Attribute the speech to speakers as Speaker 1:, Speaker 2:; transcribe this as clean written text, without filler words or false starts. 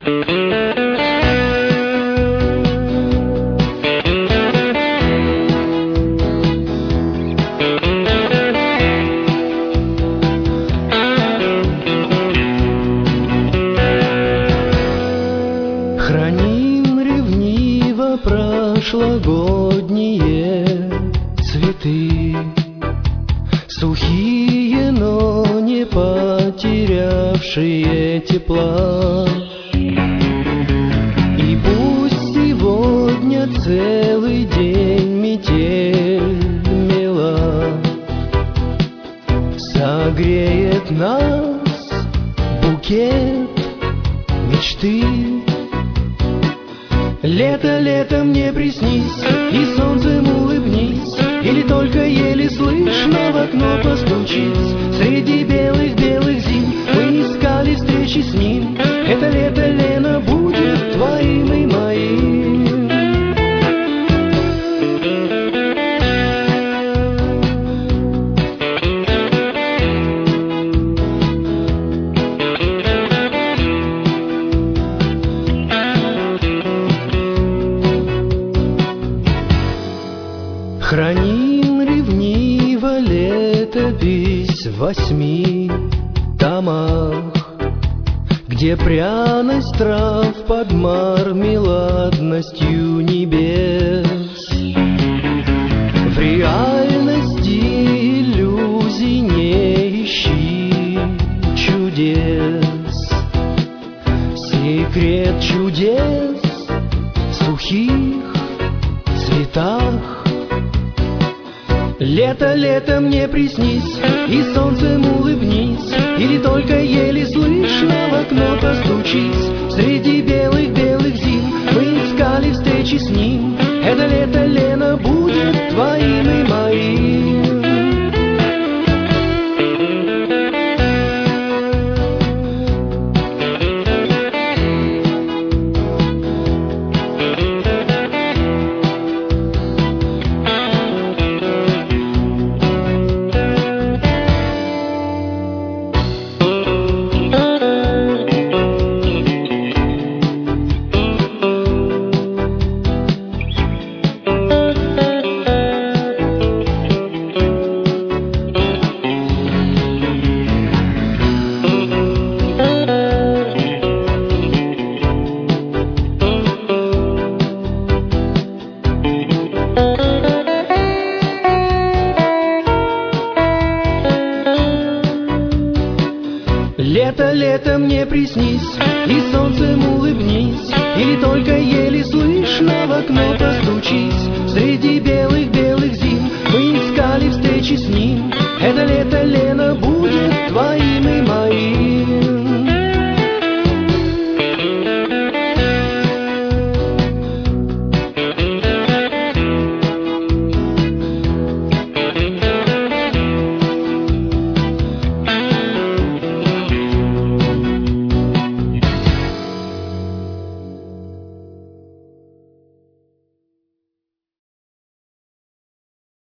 Speaker 1: Храним ревниво прошлогодние цветы, сухие, но не потерявшие тепла. И пусть сегодня целый день метель мела, согреет нас букет мечты. Лето, лето мне приснись, и солнцем улыбнись, или только еле слышно в окно постучись. Среди белых-белых зим мы искали встречи с ним. Это лето, Лена, будет твоим и моим. Храним ревниво летопись в 8 томах, где пряность трав под мармеладностью небес. В реальности иллюзий не ищи чудес. Секрет чудес в сухих цветах. Лето, лето мне приснись, и солнцем улыбнись, или только еле слышно в окно постучись. Среди белых-белых зим мы искали встречи с ним. Это лето, Лена, будет твоим и моим. Лето, лето мне приснись, и солнцем улыбнись, или только еле слышно в окно постучись. Среди белых-белых зим мы искали встречи с ним. Это лето, лето.